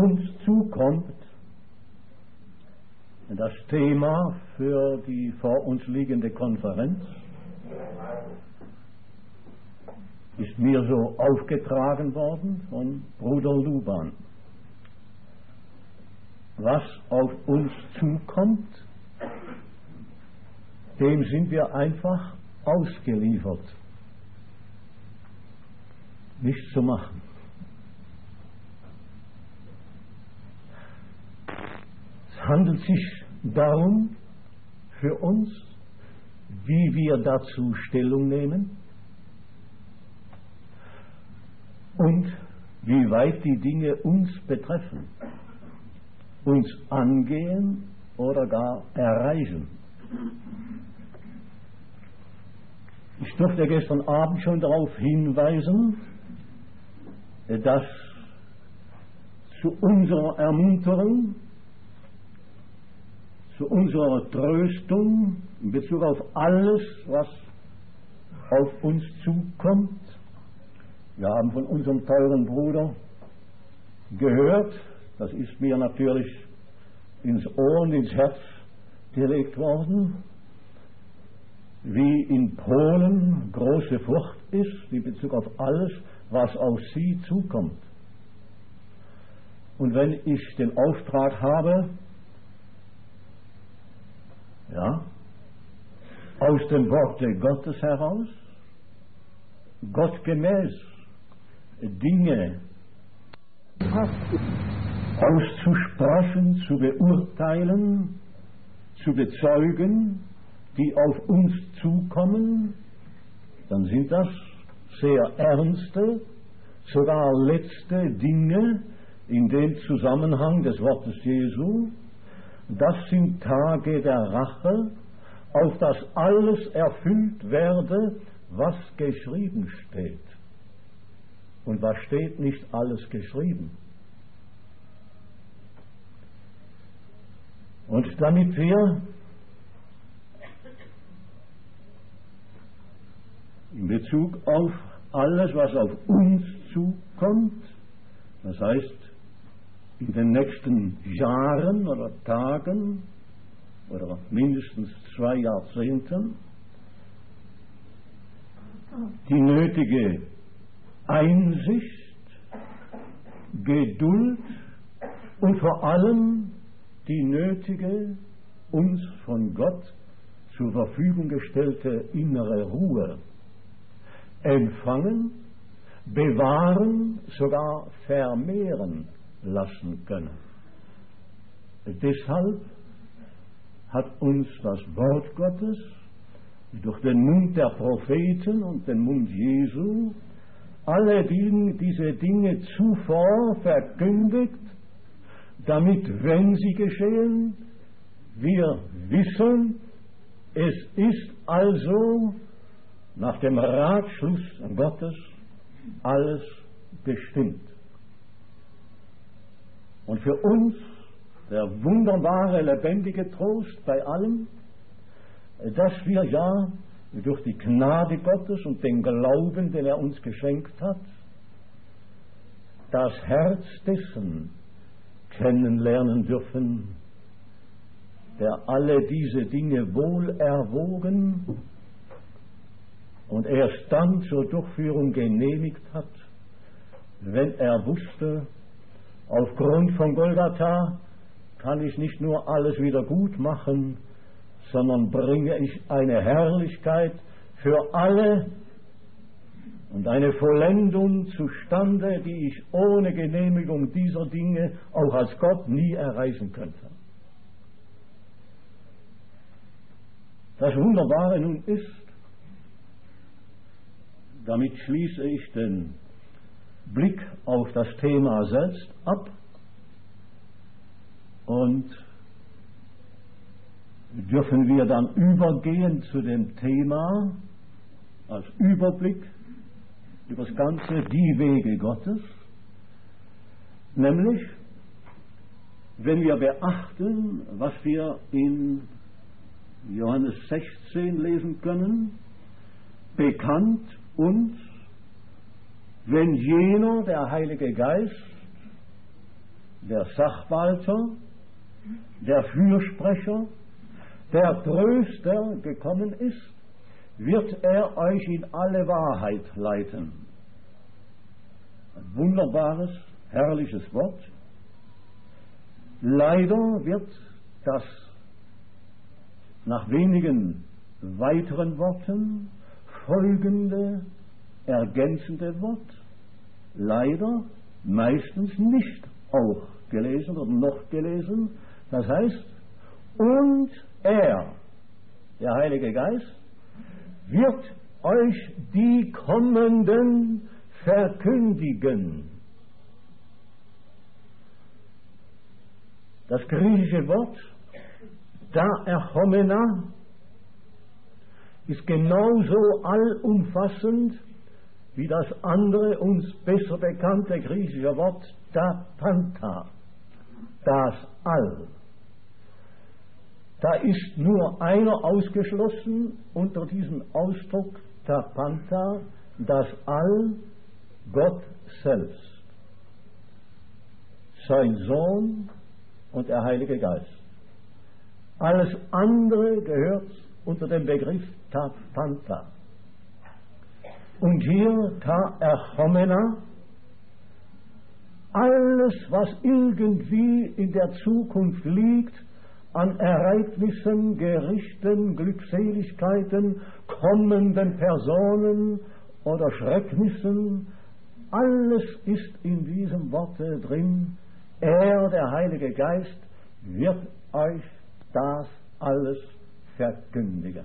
uns zukommt. Das Thema für die vor uns liegende Konferenz ist mir so aufgetragen worden von Bruder Luban. Was auf uns zukommt, dem sind wir einfach ausgeliefert. Nichts zu machen. Es handelt sich darum, für uns, wie wir dazu Stellung nehmen und wie weit die Dinge uns betreffen, uns angehen oder gar erreichen. Ich durfte gestern Abend schon darauf hinweisen, dass zu unserer Ermunterung, zu unserer Tröstung in Bezug auf alles, was auf uns zukommt, wir haben von unserem teuren Bruder gehört, das ist mir natürlich ins Ohr und ins Herz gelegt worden, wie in Polen große Furcht ist in Bezug auf alles, was auf sie zukommt. Und wenn ich den Auftrag habe, ja, aus dem Worte Gottes heraus, gottgemäß Dinge auszusprechen, zu beurteilen, zu bezeugen, die auf uns zukommen, dann sind das sehr ernste, sogar letzte Dinge in dem Zusammenhang des Wortes Jesu. Das sind Tage der Rache, auf das alles erfüllt werde, was geschrieben steht. Und was steht, nicht alles geschrieben. Und damit wir in Bezug auf alles, was auf uns zukommt, das heißt in den nächsten Jahren oder Tagen oder mindestens 2 Jahrzehnten, die nötige Einsicht, Geduld und vor allem die nötige, uns von Gott zur Verfügung gestellte innere Ruhe empfangen, bewahren, sogar vermehren lassen können. Deshalb hat uns das Wort Gottes durch den Mund der Propheten und den Mund Jesu alle diese Dinge zuvor verkündigt, damit, wenn sie geschehen, wir wissen, es ist also nach dem Ratschluss Gottes alles bestimmt. Und für uns der wunderbare, lebendige Trost bei allem, dass wir ja durch die Gnade Gottes und den Glauben, den er uns geschenkt hat, das Herz dessen kennenlernen dürfen, der alle diese Dinge wohl erwogen und erst dann zur Durchführung genehmigt hat, wenn er wusste, aufgrund von Golgatha kann ich nicht nur alles wieder gut machen, sondern bringe ich eine Herrlichkeit für alle und eine Vollendung zustande, die ich ohne Genehmigung dieser Dinge auch als Gott nie erreichen könnte. Das Wunderbare nun ist, damit schließe ich den Blick auf das Thema selbst ab und dürfen wir dann übergehen zu dem Thema als Überblick über das Ganze, die Wege Gottes, nämlich, wenn wir beachten, was wir in Johannes 16 lesen können, bekannt uns, wenn jener, der Heilige Geist, der Sachwalter, der Fürsprecher, der Tröster gekommen ist, wird er euch in alle Wahrheit leiten. Ein wunderbares, herrliches Wort. Leider wird das nach wenigen weiteren Worten folgende ergänzende Wort leider meistens nicht auch gelesen oder noch gelesen. Das heißt, und er, der Heilige Geist, wird euch die Kommenden verkündigen. Das griechische Wort da erchomena ist genauso allumfassend wie das andere uns besser bekannte griechische Wort da panta, das All. Da ist nur einer ausgeschlossen unter diesem Ausdruck da panta, das All, Gott selbst, sein Sohn und der Heilige Geist. Alles andere gehört unter dem Begriff ta panta. Und hier ta erchomena, alles, was irgendwie in der Zukunft liegt, an Ereignissen, Gerichten, Glückseligkeiten, kommenden Personen oder Schrecknissen, alles ist in diesem Worte drin. Er, der Heilige Geist, wird euch das alles verkündigen.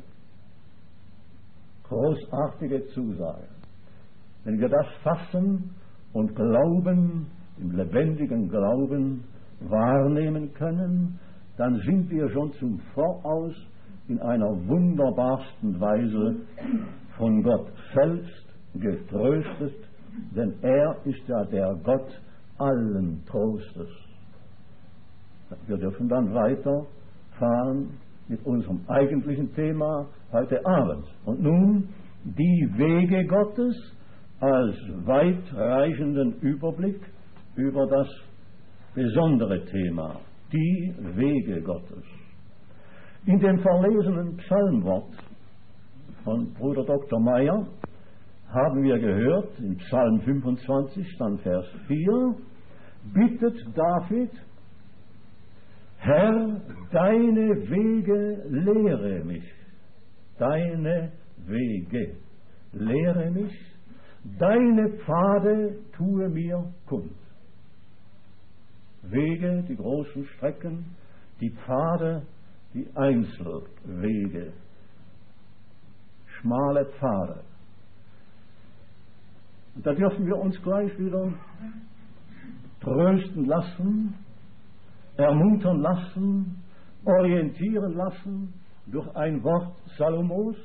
Großartige Zusage. Wenn wir das fassen und glauben, im lebendigen Glauben wahrnehmen können, dann sind wir schon zum Voraus in einer wunderbarsten Weise von Gott selbst getröstet, denn er ist ja der Gott allen Trostes. Wir dürfen dann weiterfahren mit unserem eigentlichen Thema heute Abend. Und nun die Wege Gottes als weitreichenden Überblick über das besondere Thema, die Wege Gottes. In dem verlesenen Psalmwort von Bruder Dr. Meyer haben wir gehört, in Psalm 25, dann Vers 4, bittet David: Herr, deine Wege lehre mich, deine Wege lehre mich, deine Pfade tue mir kund. Wege, die großen Strecken, die Pfade, die Einzelwege, schmale Pfade. Und da dürfen wir uns gleich wieder trösten lassen, ermuntern lassen, orientieren lassen durch ein Wort Salomos.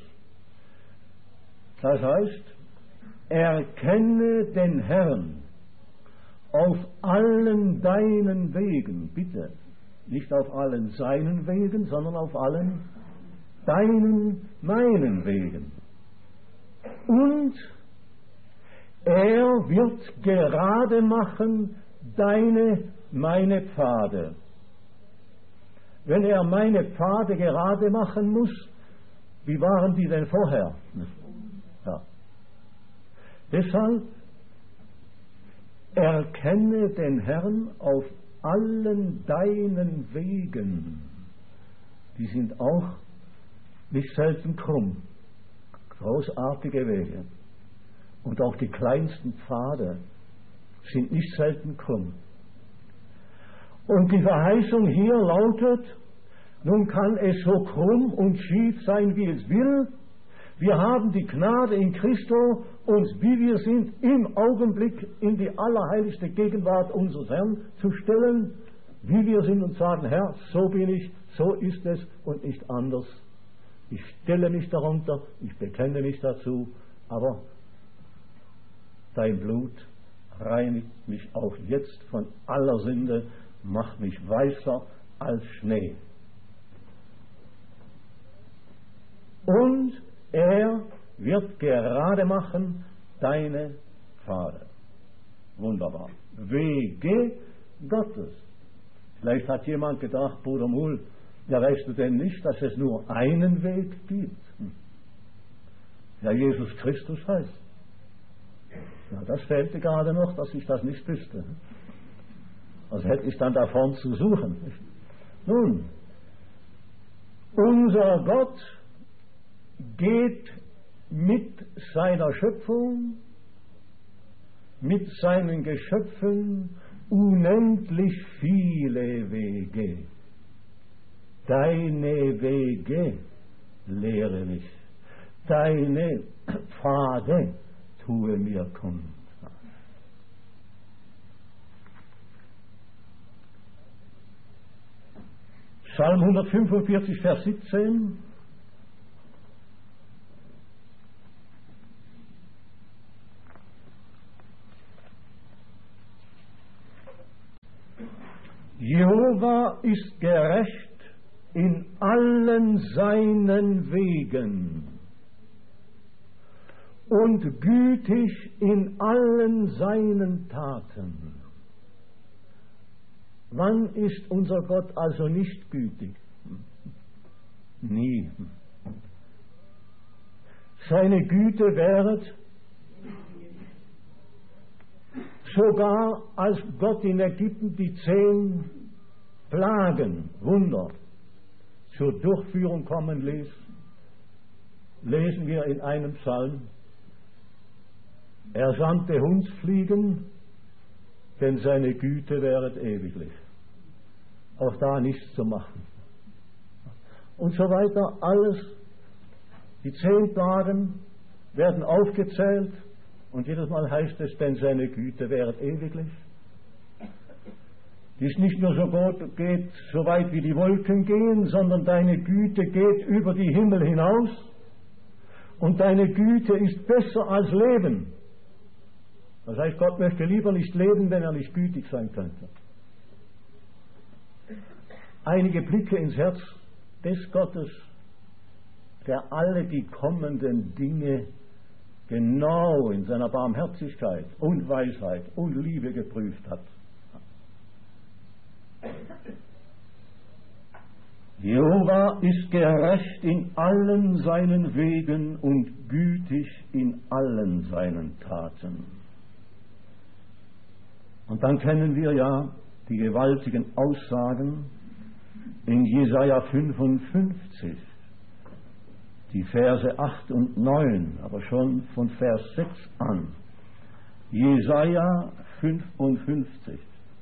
Das heißt, erkenne den Herrn auf allen deinen Wegen, bitte, nicht auf allen seinen Wegen, sondern auf allen deinen, meinen Wegen. Und er wird gerade machen deine, meine Pfade. Wenn er meine Pfade gerade machen muss, wie waren die denn vorher? Ja. Deshalb erkenne den Herrn auf allen deinen Wegen. Die sind auch nicht selten krumm. Großartige Wege. Und auch die kleinsten Pfade sind nicht selten krumm. Und die Verheißung hier lautet: Nun kann es so krumm und schief sein, wie es will. Wir haben die Gnade in Christo, uns, wie wir sind, im Augenblick in die allerheiligste Gegenwart unseres Herrn zu stellen, wie wir sind, und sagen: Herr, so bin ich, so ist es und nicht anders. Ich stelle mich darunter, ich bekenne mich dazu, aber dein Blut reinigt mich auch jetzt von aller Sünde, macht mich weißer als Schnee. Und er wird gerade machen deine Pfade. Wunderbar. Wege Gottes. Vielleicht hat jemand gedacht, Bruder Muhl, ja, weißt du denn nicht, dass es nur einen Weg gibt? Ja, Jesus Christus heißt. Ja, das fehlte gerade noch, dass ich das nicht wüsste. Also hätte ich dann da vorn zu suchen. Nun, unser Gott geht mit seiner Schöpfung, mit seinen Geschöpfen unendlich viele Wege. Deine Wege lehre mich, deine Pfade tue mir kund. Psalm 145, Vers 17. Jehova ist gerecht in allen seinen Wegen und gütig in allen seinen Taten. Wann ist unser Gott also nicht gütig? Nie. Seine Güte währet sogar, als Gott in Ägypten die 10 Plagen, Wunder, zur Durchführung kommen ließ, lesen wir in einem Psalm, er sandte Hundsfliegen, denn seine Güte wäret ewiglich. Auch da nichts zu machen. Und so weiter, alles, die 10 Plagen werden aufgezählt und jedes Mal heißt es, denn seine Güte wäret ewiglich. Die ist nicht nur geht so weit wie die Wolken gehen, sondern deine Güte geht über die Himmel hinaus und deine Güte ist besser als Leben. Das heißt, Gott möchte lieber nicht leben, wenn er nicht gütig sein könnte. Einige Blicke ins Herz des Gottes, der alle die kommenden Dinge genau in seiner Barmherzigkeit und Weisheit und Liebe geprüft hat. Jehova ist gerecht in allen seinen Wegen und gütig in allen seinen Taten. Und dann kennen wir ja die gewaltigen Aussagen in Jesaja 55, die Verse 8 und 9, aber schon von Vers 6 an. Jesaja 55.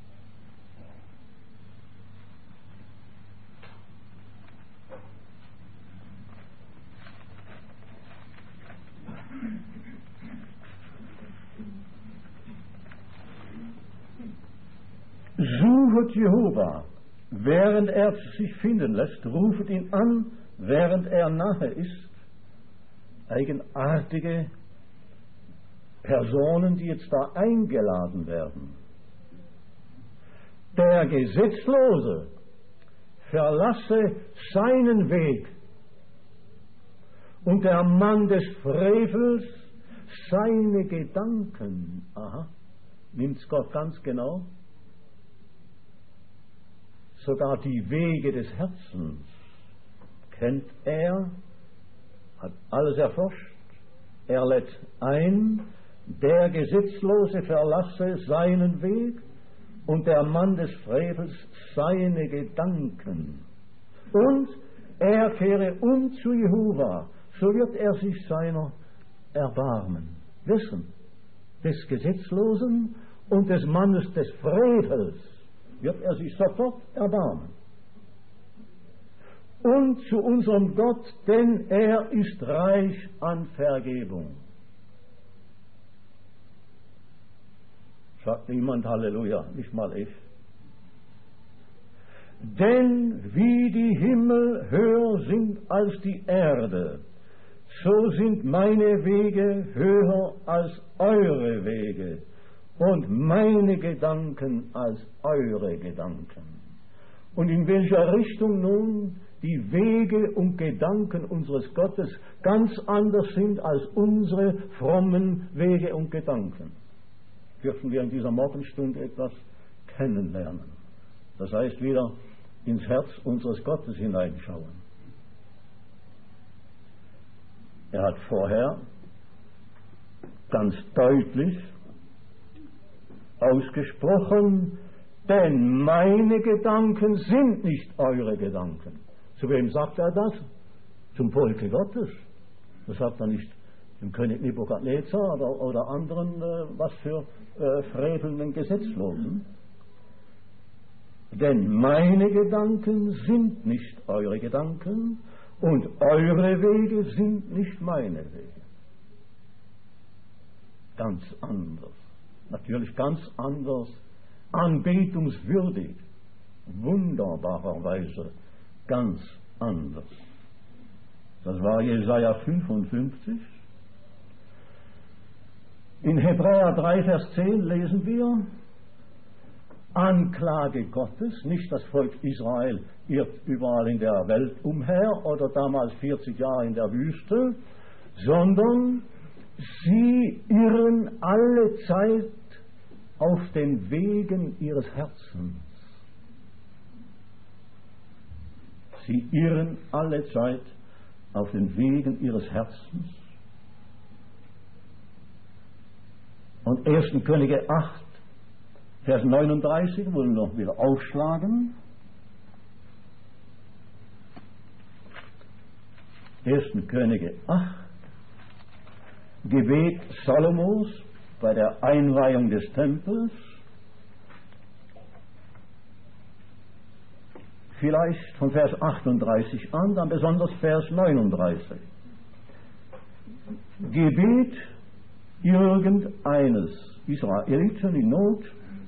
Suchet Jehova, während er sich finden lässt, rufet ihn an, während er nahe ist. Eigenartige Personen, die jetzt da eingeladen werden. Der Gesetzlose verlasse seinen Weg und der Mann des Frevels seine Gedanken. Aha, nimmt's Gott ganz genau. Sogar die Wege des Herzens kennt er, hat alles erforscht. Er lädt ein, der Gesetzlose verlasse seinen Weg und der Mann des Frevels seine Gedanken. Und er kehre um zu Jehova, so wird er sich seiner erbarmen. Wissen, des Gesetzlosen und des Mannes des Frevels wird er sich sofort erbarmen. Und zu unserem Gott, denn er ist reich an Vergebung. Sagt niemand Halleluja, nicht mal ich. Denn wie die Himmel höher sind als die Erde, so sind meine Wege höher als eure Wege und meine Gedanken als eure Gedanken. Und in welcher Richtung nun die Wege und Gedanken unseres Gottes ganz anders sind als unsere frommen Wege und Gedanken, dürfen wir in dieser Morgenstunde etwas kennenlernen. Das heißt, wieder ins Herz unseres Gottes hineinschauen. Er hat vorher ganz deutlich ausgesprochen, denn meine Gedanken sind nicht eure Gedanken. Zu wem sagt er das? Zum Volke Gottes. Das sagt er nicht dem König Nebukadnezar oder anderen, was für frevelnden Gesetzlosen. Denn meine Gedanken sind nicht eure Gedanken und eure Wege sind nicht meine Wege. Ganz anders. Natürlich ganz anders. Anbetungswürdig. Wunderbarerweise ganz anders. Das war Jesaja 55. In Hebräer 3, Vers 10 lesen wir: Anklage Gottes, nicht das Volk Israel irrt überall in der Welt umher oder damals 40 Jahre in der Wüste, sondern sie irren alle Zeit auf den Wegen ihres Herzens. Sie irren alle Zeit auf den Wegen ihres Herzens. Und 1. Könige 8, Vers 39, wollen wir noch wieder aufschlagen. 1. Könige 8, Gebet Salomos bei der Einweihung des Tempels. Vielleicht von Vers 38 an, dann besonders Vers 39. Gebet irgendeines Israeliten in Not,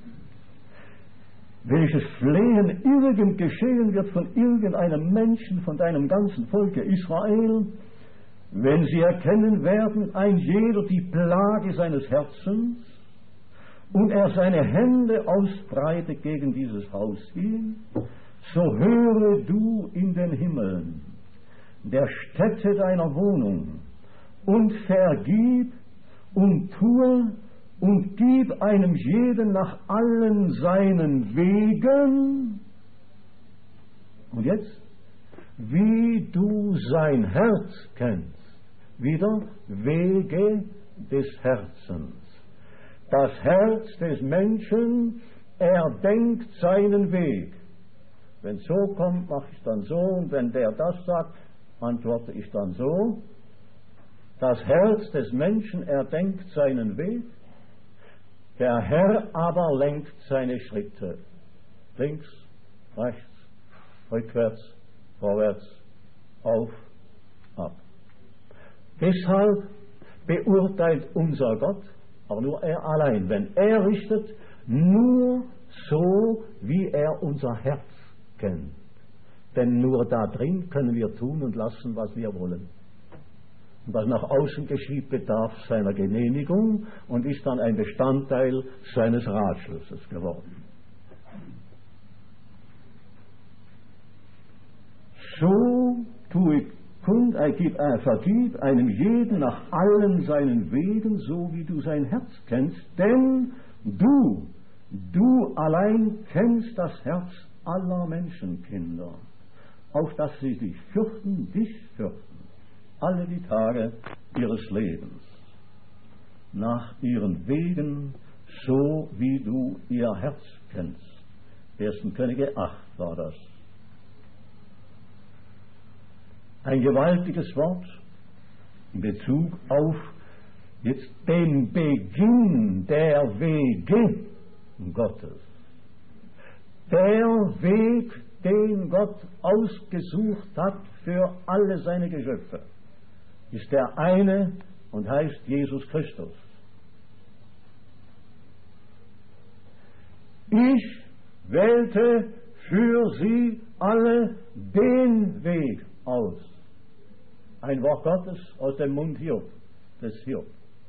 welches Flehen irgend geschehen wird von irgendeinem Menschen, von deinem ganzen Volke Israel, wenn sie erkennen werden, ein jeder die Plage seines Herzens, und er seine Hände ausbreitet gegen dieses Haus hin, so höre du in den Himmeln, der Stätte deiner Wohnung, und vergib und tue und gib einem jeden nach allen seinen Wegen. Und jetzt, wie du sein Herz kennst. Wieder Wege des Herzens. Das Herz des Menschen, er denkt seinen Weg. Wenn es so kommt, mache ich dann so, und wenn der das sagt, antworte ich dann so. Das Herz des Menschen, er denkt seinen Weg. Der Herr aber lenkt seine Schritte. Links, rechts, rückwärts, vorwärts, auf, ab. Deshalb beurteilt unser Gott, aber nur er allein, wenn er richtet, nur so, wie er unser Herz kennt. Denn nur da drin können wir tun und lassen, was wir wollen. Und was nach außen geschieht, bedarf seiner Genehmigung und ist dann ein Bestandteil seines Ratschlusses geworden. So tue kund, vergib einem jeden nach allen seinen Wegen, so wie du sein Herz kennst, denn du allein kennst das Herz aller Menschenkinder, auf dass sie dich fürchten, alle die Tage ihres Lebens, nach ihren Wegen, so wie du ihr Herz kennst. 1. Könige 8 war das. Ein gewaltiges Wort in Bezug auf jetzt den Beginn der Wege Gottes. Der Weg, den Gott ausgesucht hat für alle seine Geschöpfe, ist der eine und heißt Jesus Christus. Ich wählte für sie alle den Weg aus. Ein Wort Gottes aus dem Mund des Hiob.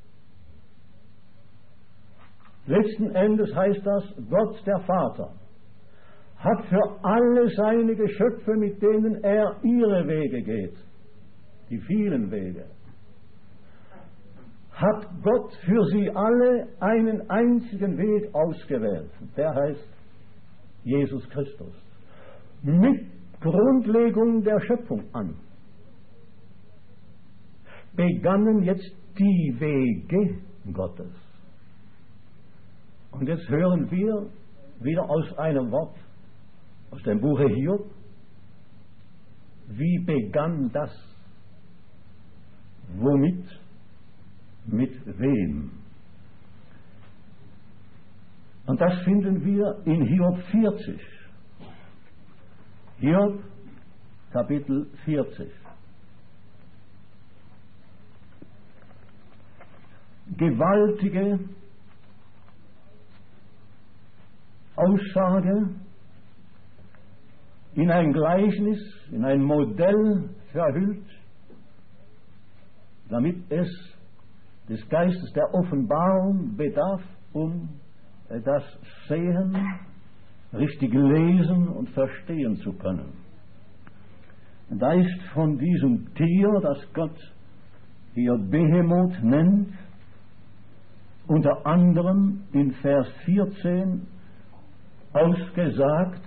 Letzten Endes heißt das, Gott der Vater hat für alle seine Geschöpfe, mit denen er ihre Wege geht, die vielen Wege, hat Gott für sie alle einen einzigen Weg ausgewählt. Der heißt Jesus Christus, mit Grundlegung der Schöpfung an, begannen jetzt die Wege Gottes. Und jetzt hören wir wieder aus einem Wort, aus dem Buche Hiob, wie begann das? Womit? Mit wem? Und das finden wir in Hiob 40. Hiob, Kapitel 40. Gewaltige Aussage, in ein Gleichnis, in ein Modell verhüllt, damit es des Geistes der Offenbarung bedarf, um das Sehen, richtig lesen und verstehen zu können. Da ist von diesem Tier, das Gott hier Behemoth nennt, unter anderem in Vers 14 ausgesagt,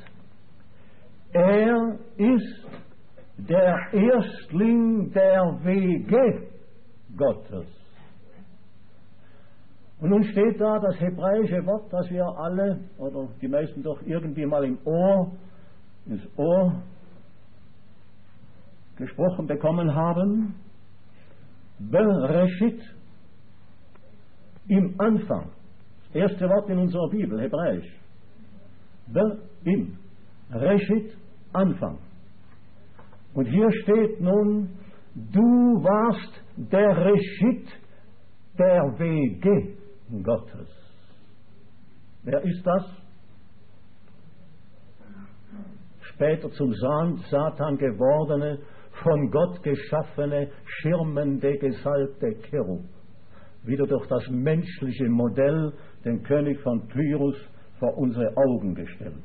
er ist der Erstling der Wege Gottes. Und nun steht da das hebräische Wort, das wir alle, oder die meisten doch irgendwie mal ins Ohr gesprochen bekommen haben, Bereshit, im Anfang. Das erste Wort in unserer Bibel, hebräisch. Im Reshit, Anfang. Und hier steht nun, du warst der Reshit der Wege Gottes. Wer ist das? Später zum Satan gewordene, von Gott geschaffene, schirmende, gesalbte Cherub. Wieder durch das menschliche Modell, den König von Tyrus, vor unsere Augen gestellt.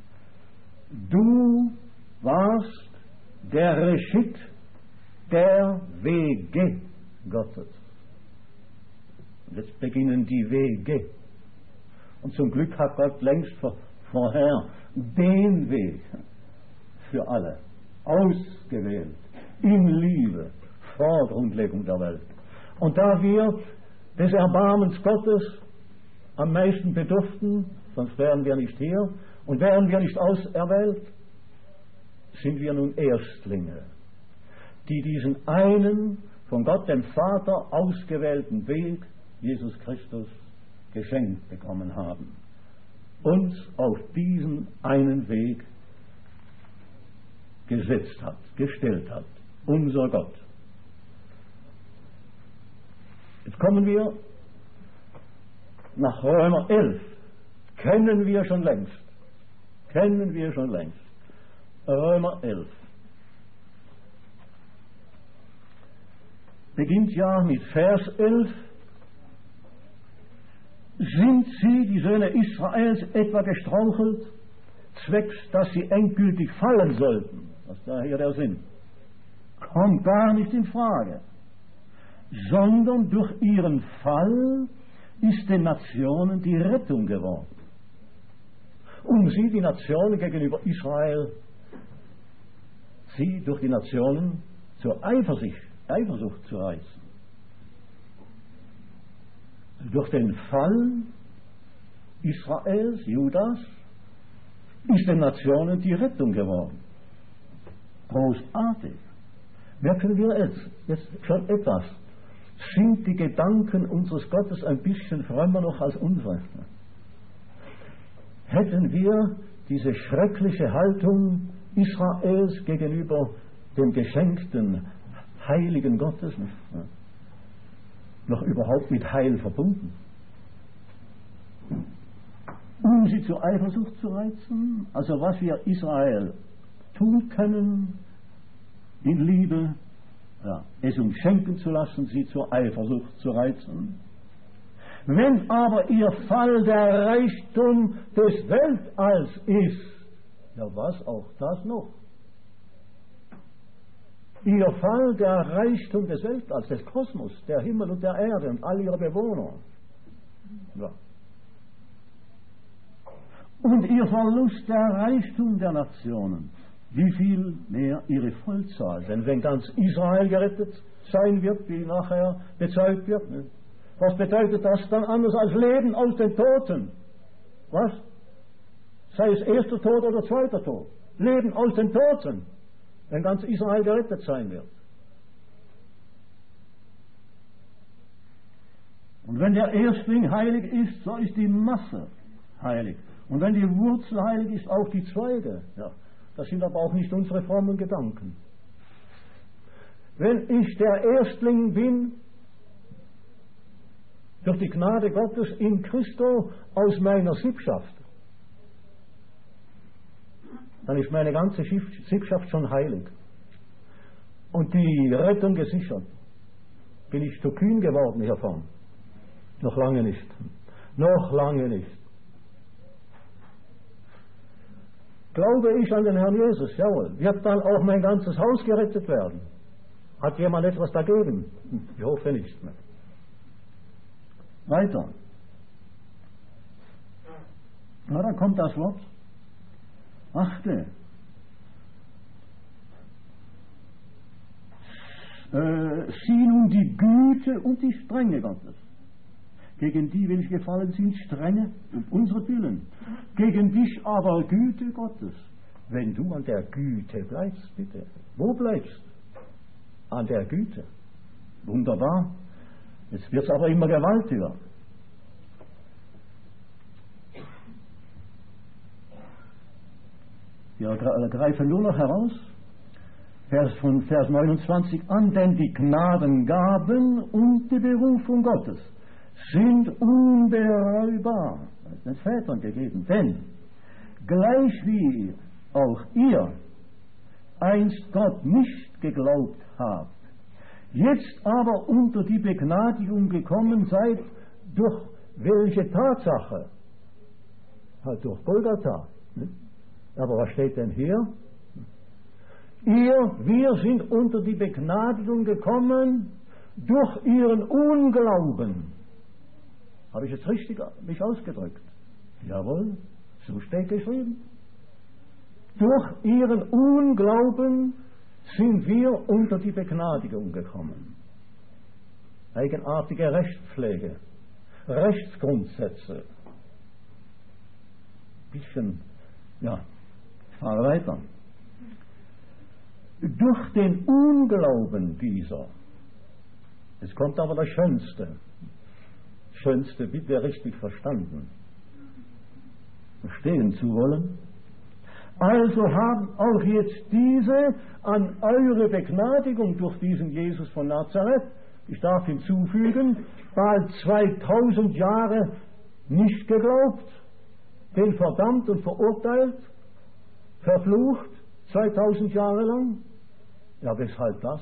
Du warst der Reshit der Wege Gottes. Und jetzt beginnen die Wege. Und zum Glück hat Gott längst vorher den Weg für alle ausgewählt, in Liebe, vor Grundlegung der Welt. Und da wir des Erbarmens Gottes am meisten bedurften, sonst wären wir nicht hier, und wären wir nicht auserwählt, sind wir nun Erstlinge, die diesen einen von Gott dem Vater ausgewählten Weg, Jesus Christus, geschenkt bekommen haben. Uns auf diesen einen Weg gesetzt hat, gestellt hat, unser Gott. Jetzt kommen wir nach Römer 11. Kennen wir schon längst. Römer 11. Beginnt ja mit Vers 11. Sind sie, die Söhne Israels, etwa gestrauchelt, zwecks, dass sie endgültig fallen sollten? Das ist da hier der Sinn. Kommt gar nicht in Frage. Sondern durch ihren Fall ist den Nationen die Rettung geworden. Um sie, die Nationen gegenüber Israel, sie durch die Nationen zur Eifersucht zu reißen. Durch den Fall Israels, Judas, ist den Nationen die Rettung geworden. Großartig. Merken wir jetzt schon etwas. Sind die Gedanken unseres Gottes ein bisschen frömmer noch als unsere? Hätten wir diese schreckliche Haltung Israels gegenüber dem geschenkten Heiligen Gottes noch überhaupt mit Heil verbunden? Um sie zur Eifersucht zu reizen, also was wir Israel tun können, in Liebe, es uns schenken zu lassen, sie zur Eifersucht zu reizen. Wenn aber ihr Fall der Reichtum des Weltalls ist, ja was auch das noch? Ihr Fall der Reichtum des Weltalls, des Kosmos, der Himmel und der Erde und all ihre Bewohner. Ja. und ihr Verlust der Reichtum der Nationen, wie viel mehr ihre Vollzahl. Denn wenn ganz Israel gerettet sein wird, wie nachher bezeugt wird, ne? Was bedeutet das dann anders als Leben aus den Toten? Was? Sei es erster Tod oder zweiter Tod. Leben aus den Toten, wenn ganz Israel gerettet sein wird. Und wenn der Erstling heilig ist, so ist die Masse heilig. Und wenn die Wurzel heilig ist, auch die Zweige. Ja, das sind aber auch nicht unsere frommen Gedanken. Wenn ich der Erstling bin, durch die Gnade Gottes in Christo aus meiner Sippschaft, dann ist meine ganze Sippschaft schon heilig. Und die Rettung gesichert. Bin ich zu kühn geworden hiervon? Noch lange nicht. Noch lange nicht. Glaube ich an den Herrn Jesus, jawohl, wird dann auch mein ganzes Haus gerettet werden? Hat jemand etwas dagegen? Ich hoffe nicht mehr. Weiter. Na, dann kommt das Wort. Achte. Sieh nun die Güte und die Strenge Gottes. Gegen die, welche gefallen sind, Strenge um unsere Willen. Gegen dich aber Güte Gottes. Wenn du an der Güte bleibst, bitte. Wo bleibst? An der Güte. Wunderbar. Jetzt wird es aber immer gewaltiger. Wir greifen nur noch heraus, von Vers 29 an, denn die Gnadengaben und die Berufung Gottes sind unbereubar, das ist den Vätern gegeben, denn gleich wie auch ihr einst Gott nicht geglaubt habt, jetzt aber unter die Begnadigung gekommen seid, durch welche Tatsache? Halt durch Golgatha. Ne? Aber was steht denn hier? Wir sind unter die Begnadigung gekommen durch ihren Unglauben. Habe ich jetzt richtig mich ausgedrückt? Jawohl, so steht geschrieben. Durch ihren Unglauben sind wir unter die Begnadigung gekommen. Eigenartige Rechtspflege, Rechtsgrundsätze. Bisschen, ja, ich fahre weiter. Durch den Unglauben dieser, es kommt aber das Schönste, bitte richtig verstanden, verstehen zu wollen. Also haben auch jetzt diese an eure Begnadigung durch diesen Jesus von Nazareth, ich darf hinzufügen, bald 2000 Jahre nicht geglaubt, den verdammt und verurteilt, verflucht, 2000 Jahre lang. Ja, weshalb das?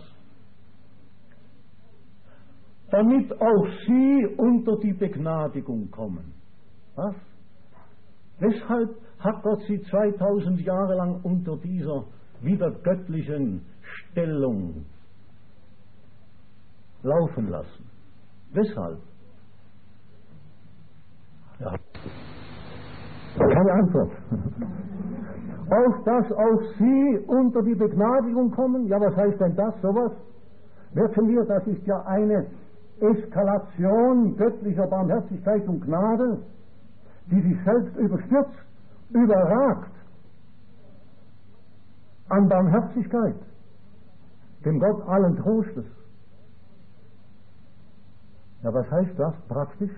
Damit auch sie unter die Begnadigung kommen. Was? Weshalb hat Gott sie 2000 Jahre lang unter dieser wiedergöttlichen Stellung laufen lassen? Weshalb? Ja. Keine Antwort. Auf dass auch sie unter die Begnadigung kommen? Ja, was heißt denn das, sowas? Merken wir, das ist ja eine Eskalation göttlicher Barmherzigkeit und Gnade, die sich selbst überstürzt, überragt an Barmherzigkeit, dem Gott allen Trostes. Ja, was heißt das praktisch?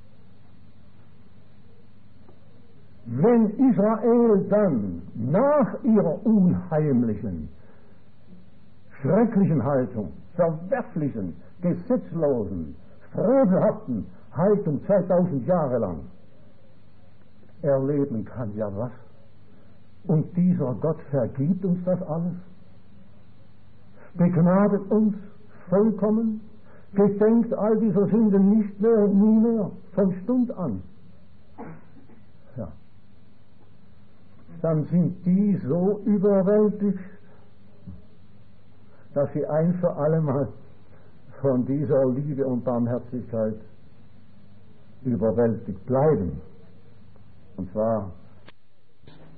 Wenn Israel dann nach ihrer unheimlichen, schrecklichen Haltung, verwerflichen, gesetzlosen, frevelhaften Haltung 2000 Jahre lang erleben kann, ja was? Und dieser Gott vergibt uns das alles, begnadet uns vollkommen, gedenkt all dieser Sünden nicht mehr und nie mehr, von Stund an. Ja. Dann sind die so überwältigt, dass sie ein für allemal von dieser Liebe und Barmherzigkeit überwältigt bleiben. Und zwar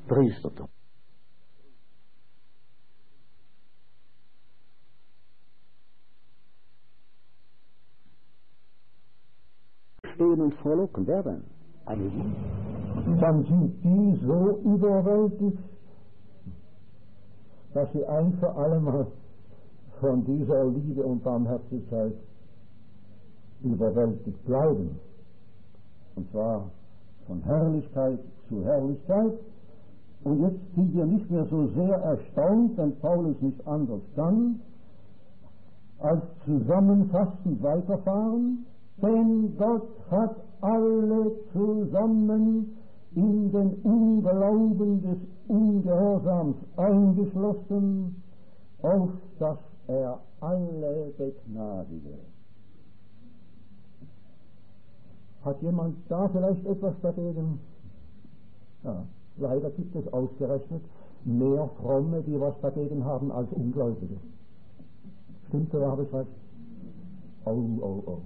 Priestertum. Stehen und frohlocken, wer denn? Dann sind die so überwältigt, dass sie ein für alle Mal von dieser Liebe und Barmherzigkeit überwältigt bleiben. Und zwar von Herrlichkeit zu Herrlichkeit. Und jetzt sind wir nicht mehr so sehr erstaunt, wenn Paulus nicht anders kann, als zusammenfassend weiterfahren. Denn Gott hat alle zusammen in den Unglauben des Ungehorsams eingeschlossen, auf dass er alle begnadige. Hat jemand da vielleicht etwas dagegen? Ja, leider gibt es ausgerechnet mehr Fromme, die was dagegen haben, als Ungläubige. Stimmt, oder habe ich recht? Oh.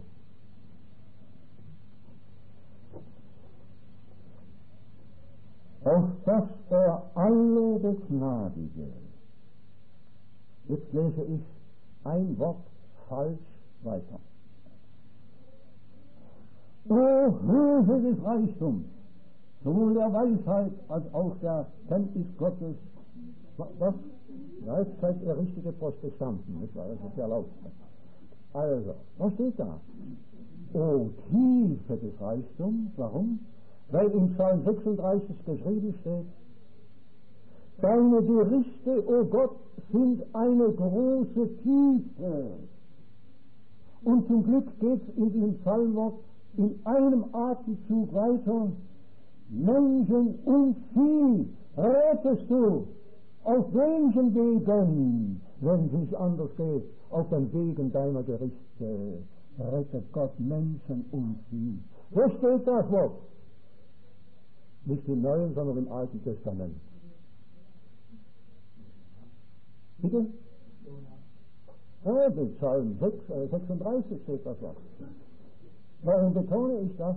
Auf dass er alle begnadige. Jetzt lese ich ein Wort falsch weiter. O Höhe des Reichtums, sowohl der Weisheit als auch der Kenntnis Gottes. Was? Ja, jetzt seid ihr richtige Protestanten, nicht wahr? Das ist erlaubt. Also, was steht da? O Tiefe des Reichtums, warum? Weil im Psalm 36 geschrieben steht, deine Gerichte, o Gott, sind eine große Tiefe. Und zum Glück geht es in diesem Psalmwort in einem Atemzug weiter. Menschen und Vieh rettest du. Auf welchen Wegen, wenn es nicht anders geht, auf den Wegen deiner Gerichte, rettet Gott Menschen und Vieh. Wo steht das Wort? Nicht im Neuen, sondern im Alten Testament. Bitte? Ja, im Psalm 36 steht das Wort. Warum betone ich das?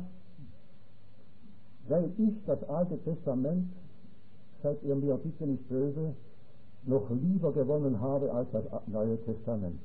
Weil ich das Alte Testament, seid ihr mir bitte nicht böse, noch lieber gewonnen habe als das Neue Testament.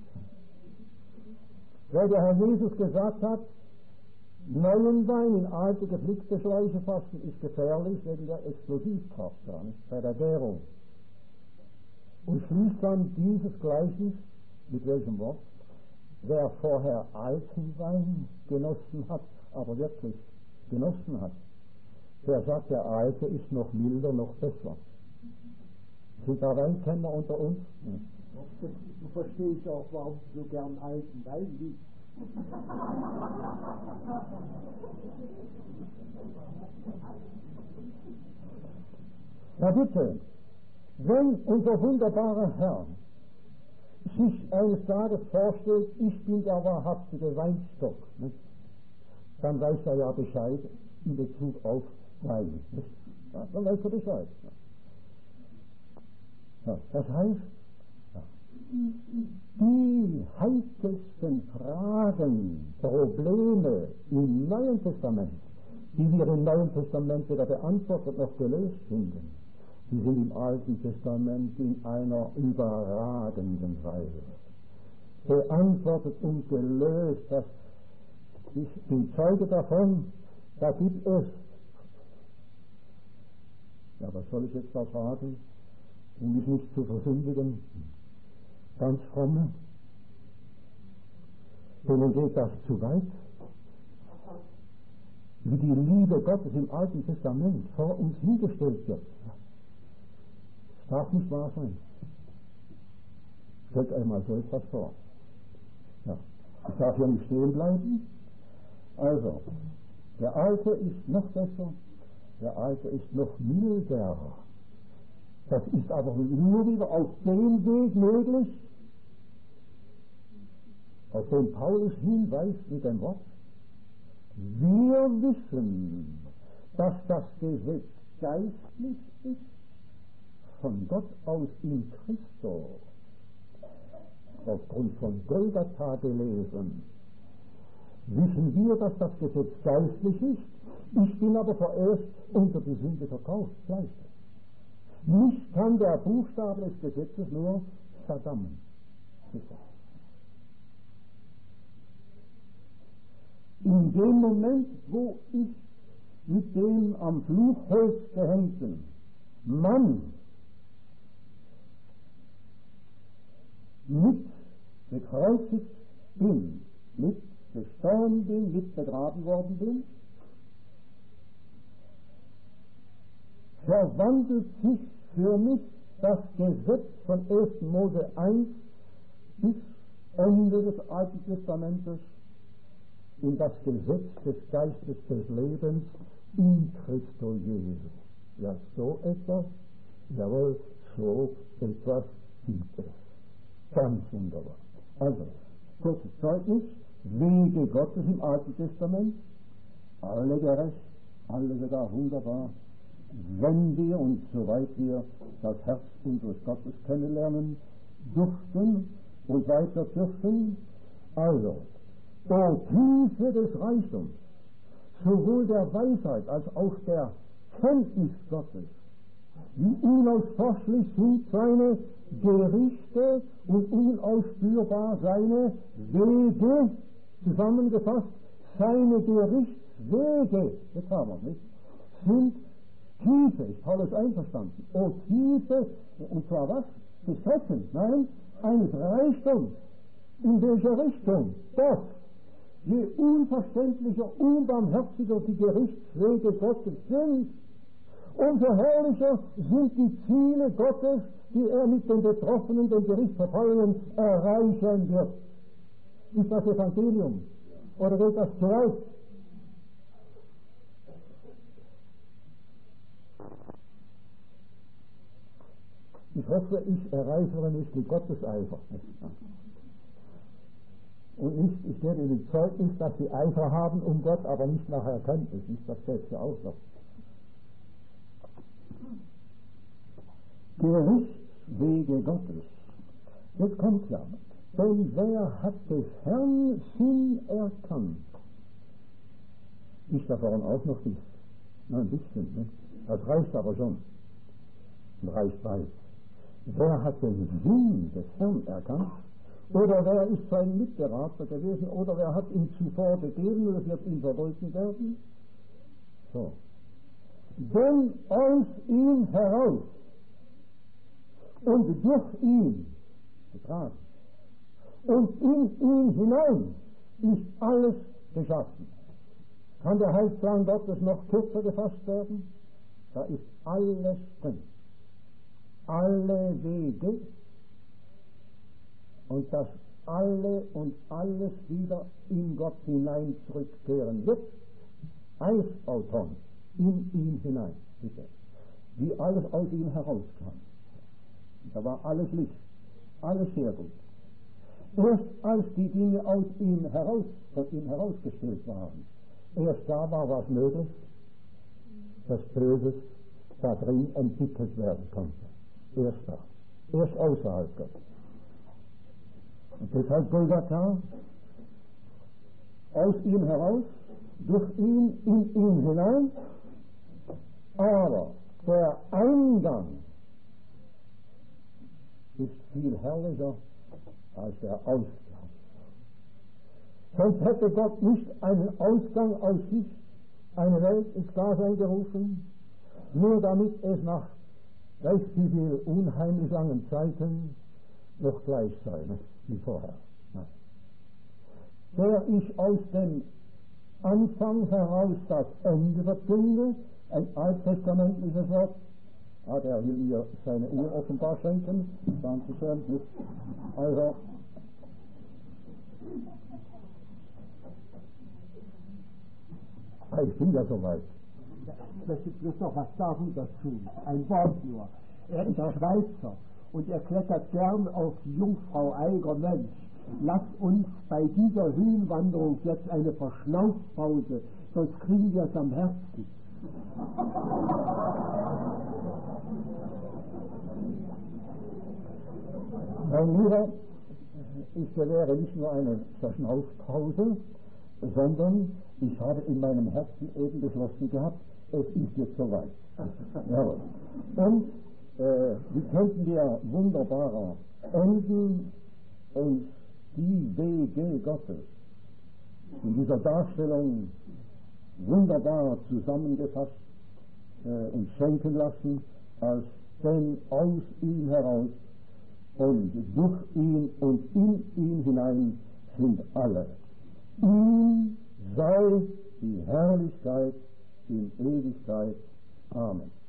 Weil der Herr Jesus gesagt hat, neuen Wein in alte geflickte Schläuche fassen ist gefährlich wegen der Explosivkraft da, nicht? Bei der Gärung. Und schließt dann dieses Gleichnis mit welchem Wort? Wer vorher alten Wein genossen hat, aber wirklich genossen hat, der sagt, der alte ist noch milder, noch besser. Sind da Weinkenner unter uns? Du verstehst auch, warum du so gern alten Wein liebst. Na bitte, wenn unser wunderbarer Herr sich eines Tages vorstellt, ich bin der wahrhaftige Weinstock, nicht? Dann weiß er ja Bescheid in Bezug auf Wein. Nicht? Ja, dann weiß er Bescheid. Ja, das heißt, die heikelsten Fragen, Probleme im Neuen Testament, die wir im Neuen Testament weder beantwortet noch gelöst finden, die sind im Alten Testament in einer überragenden Weise beantwortet und gelöst. Dass ich bin Zeuge davon, da gibt es, ja, was soll ich jetzt da sagen, um mich nicht zu versündigen, ganz fromme, denen geht das zu weit, wie die Liebe Gottes im Alten Testament vor uns hingestellt wird. Das darf nicht wahr sein. Stellt euch mal so etwas vor. Ja, ich darf hier nicht stehen bleiben. Also, der Alte ist noch besser, der Alte ist noch milder. Das ist aber nur wieder auf dem Weg möglich, auf den Paulus hinweist mit dem Wort. Wir wissen, dass das Gesetz geistlich ist, von Gott aus in Christus, aufgrund von Golgatha gelesen. Wissen wir, dass das Gesetz geistlich ist? Ich bin aber vorerst unter die Sünde verkauft, gleich. Mich kann der Buchstabe des Gesetzes nur verdammen. Sicher. In dem Moment, wo ich mit dem am Fluchholz gehängten Mann mit gekreuzigt bin, mit gestorben bin, mit begraben worden bin, verwandelt sich für mich das Gesetz von 1. Mose 1 bis Ende des Alten Testamentes in das Gesetz des Geistes des Lebens in Christo Jesus. Ja, so etwas, jawohl, so etwas gibt es. Ganz wunderbar. Also, kurzes Zeugnis, Wege Gottes im Alten Testament, alle gerecht, alle sogar wunderbar, wenn wir und soweit wir das Herz unseres Gottes kennenlernen durften und weiter dürfen. Also, o Tiefe des Reichtums, sowohl der Weisheit als auch der Kenntnis Gottes, wie unausforschlich sind seine Gerichte und unausführbar seine Wege, zusammengefasst, seine Gerichtswege, jetzt haben wir es nicht, sind Tiefe, ist Paulus einverstanden, o Tiefe, und zwar was? Des Schreckens, nein, eines Reichtums. In welcher Richtung? Doch, je unverständlicher, unbarmherziger die Gerichtswege Gottes sind, umso herrlicher sind die Ziele Gottes, die er mit den Betroffenen, den Gerichtsverfallenen erreichen wird. Ist das Evangelium? Oder geht das zu weit? Ich hoffe, ich ereifere mich mit Gottes Eifer. Und nicht, ich werde Ihnen Zeugnis, dass Sie Eifer haben um Gott, aber nicht nach Erkenntnis. Nicht das selbst auch noch. Gerichtswege Gottes. Jetzt kommt ja. Denn wer hat des Herrn Sinn erkannt? Ist da vorne auch noch nicht? Nein, ein bisschen, ne? Das reicht aber schon. Und reicht weit. Wer hat den Sinn des Herrn erkannt? Oder wer ist sein Mitberater gewesen? Oder wer hat ihm zuvor gegeben oder wird ihm vergolten werden? So. Denn aus ihm heraus und durch ihn getragen und in ihn hinein ist alles geschaffen. Kann der Heilsplan Gottes noch kürzer gefasst werden? Da ist alles drin. Alle Wege und dass alle und alles wieder in Gott hinein zurückkehren wird, als Auton in ihn hinein, bitte. Wie alles aus ihm herauskam. Da war alles Licht, alles sehr gut. Erst als die Dinge aus ihm heraus, von ihm herausgestellt waren, erst da war was möglich, dass Böses da drin entwickelt werden konnte. Erst da, erst außerhalb Gottes. Und deshalb Golgatha, aus ihm heraus, durch ihn, in ihn hinein, aber der Eingang ist viel herrlicher als der Ausgang. Sonst hätte Gott nicht einen Ausgang aus sich, eine Welt ins Dasein gerufen, nur damit es nach weiß wie viel unheimlich langen Zeiten noch gleich sei, wie vorher. Nein. Der ich aus dem Anfang heraus das Ende verkünde, ein alttestamentliches Wort, der will mir seine Uhr offenbar schenken, Dankeschön, nicht? Also, ich bin ja soweit. Das ist bloß noch was darüber tun, ein Wort nur. Er ist Schweizer und er klettert gern auf die Jungfrau Eiger Mensch. Lass uns bei dieser Höhenwanderung jetzt eine Verschnaufpause, sonst kriegen wir es am Herzen. Mein Lieber, ich gewähre nicht nur eine Verschnaufpause, sondern ich habe in meinem Herzen eben beschlossen gehabt, es ist jetzt soweit. Jawohl. Und wie könnten wir wunderbarer enden uns die Wege Gottes in dieser Darstellung wunderbar zusammengefasst und schenken lassen, als denn aus ihm heraus und durch ihn und in ihn hinein sind alle. Ihm sei die Herrlichkeit in Ewigkeit. Amen.